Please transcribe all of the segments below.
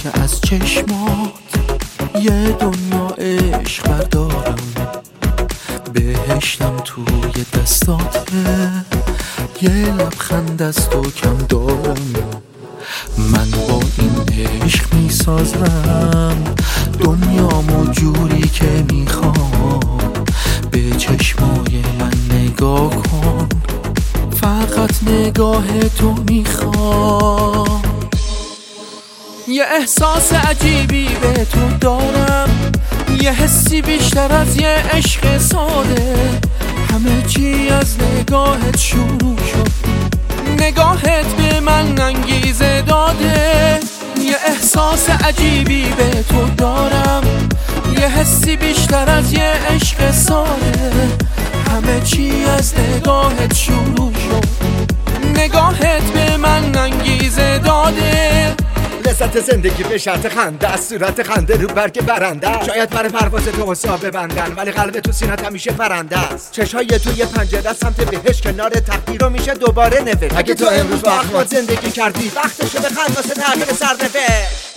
که از چشمات یه دنیا عشق بردارم، بهشتم توی دستاته، یه لبخند از تو کم دارم. من با این عشق میسازم دنیامو جوری که میخوام. به چشمای من نگاه کن، فقط نگاه تو میخوام. یه احساس عجیبی به تو دارم، یه حسی بیشتر از یه عشق ساده. همه چی از نگاهت شروع شد، نگاهت به من انگیزه داده. یه احساس عجیبی به تو دارم، یه حسی بیشتر از یه عشق ساده. همه چی از نگاهت شروع شد، نگاهت به من انگیزه داده. لذت زندگی به شرط خنده از صورت خنده رو برگ برنده. شاید برای پرواز تو حساب ببندن، ولی قلب تو سینت همیشه پرنده است. چشای تو یه پنجره سمت بهش، کنار تقدیر رو میشه دوباره نوشت. اگه تو امروز با اخمات زندگی کردی، وقتشه بخند واسه تغییر سرنوشت.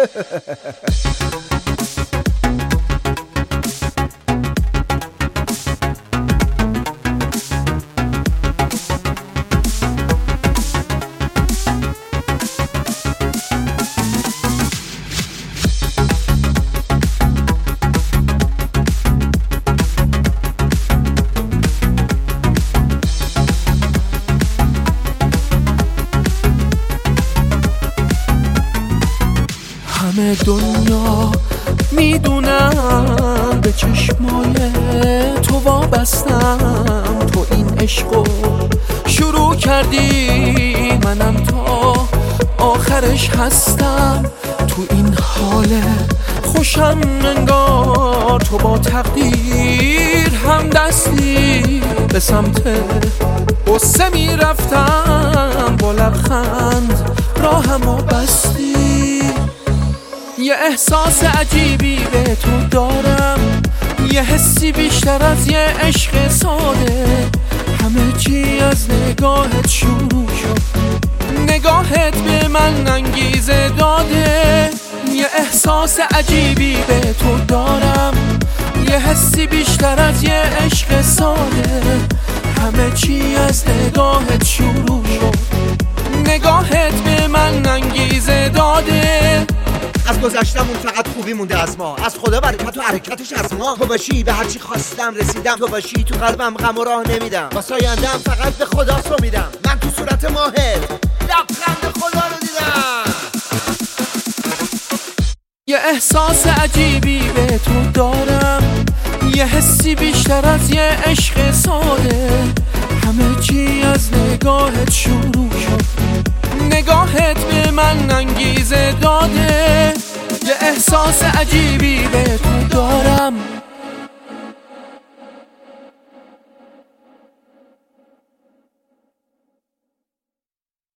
همه دنیا میدونم به چشمای تو وابستم. تو این عشقو شروع کردی، منم تا آخرش هستم. تو این حال خوشم انگار تو با تقدیر هم دستی. به سمت قصه میرفتم، با لبخند راهمو بستی. یه احساس عجیبی به تو دارم، یه حسی بیشتر از یه عشق ساده. همه چی از نگاهت شروع شد، نگاهت به من انگیزه داده. یه احساس عجیبی به تو دارم، یه حسی بیشتر از یه عشق ساده. همه چی از نگاهت شروع شد، نگاهت به من انگیزه داده. از گذشتمون فقط خوبی مونده از ما، از خدا برکت و حرکتش از ما. تو باشی به هرچی خواستم رسیدم، تو باشی تو قلبم غم و راه نمیدم. واسه آینده‌ام فقط به خدا سو میدم. من تو صورت ماهر لبخند خدا رو دیدم. یه احساس عجیبی به تو دارم، یه حسی بیشتر از یه عشق ساده. همه چی از نگاهت شروع شد، نگاهت به من انگیزه داده. یه احساس عجیبی به تو دارم،